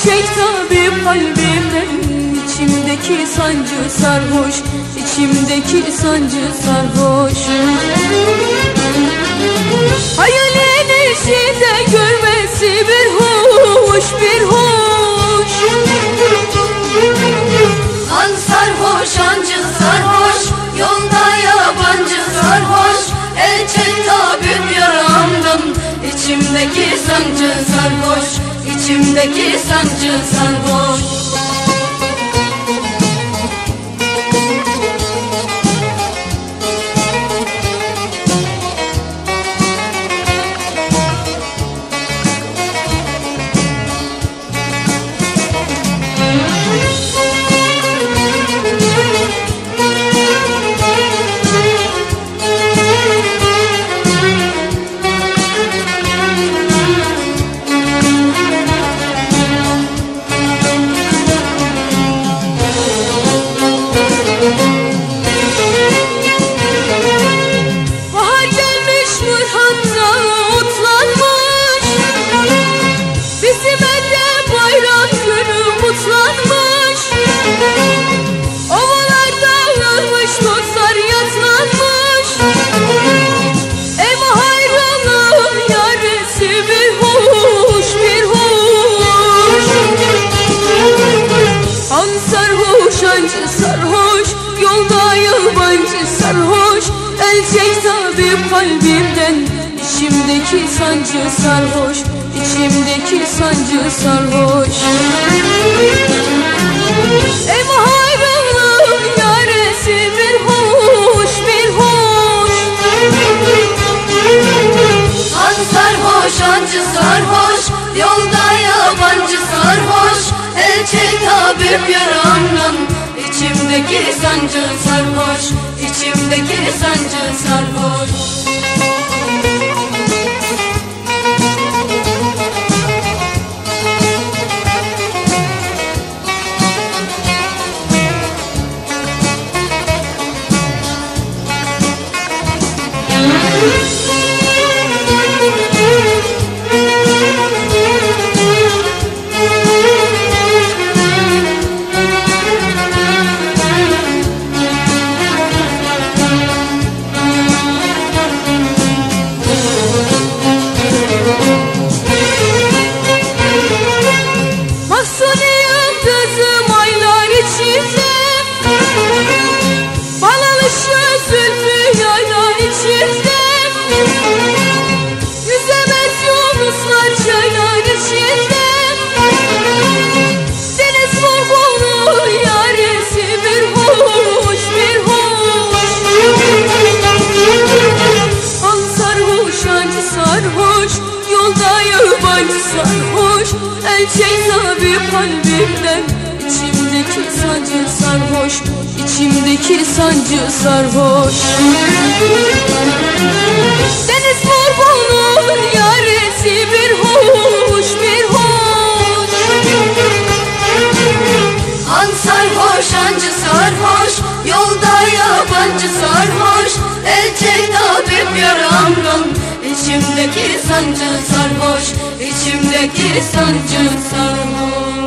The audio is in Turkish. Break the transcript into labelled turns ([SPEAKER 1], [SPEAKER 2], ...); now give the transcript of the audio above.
[SPEAKER 1] çek tabip kalbimden. İçimdeki sancı sarhoş, içimdeki sancı sarhoş. Hayalin içinde görmesi bir hoş, bir hoş.
[SPEAKER 2] An sarhoş, ancı sarhoş, yolda yabancı sarhoş. El çek tabip yaramdan, içimdeki sancı sarhoş, içimdeki sancı sarhoş.
[SPEAKER 1] Sarhoş, yolda yabancı sarhoş. El çek tabip kalbimden, içimdeki sancı sarhoş, içimdeki sancı sarhoş. Ey hayranlığım yaresi bir hoş, bir hoş.
[SPEAKER 2] An sarhoş, ancı sarhoş, yolda yabancı sarhoş. El çek tabip yaramdan, İçimdeki sancı sarhoş, içimdeki sancı sarhoş.
[SPEAKER 1] Sarhoş, el çek tabip kalbimden. İçimdeki sancı sarhoş, içimdeki sancı sarhoş. Deniz vurgunun yaresi bir hoş, bir hoş.
[SPEAKER 2] An sarhoş, ancı sarhoş, yolda yabancı sarhoş. El çek tabip yaramdan, İçimdeki sancı sarhoş, içimdeki sancı sarhoş.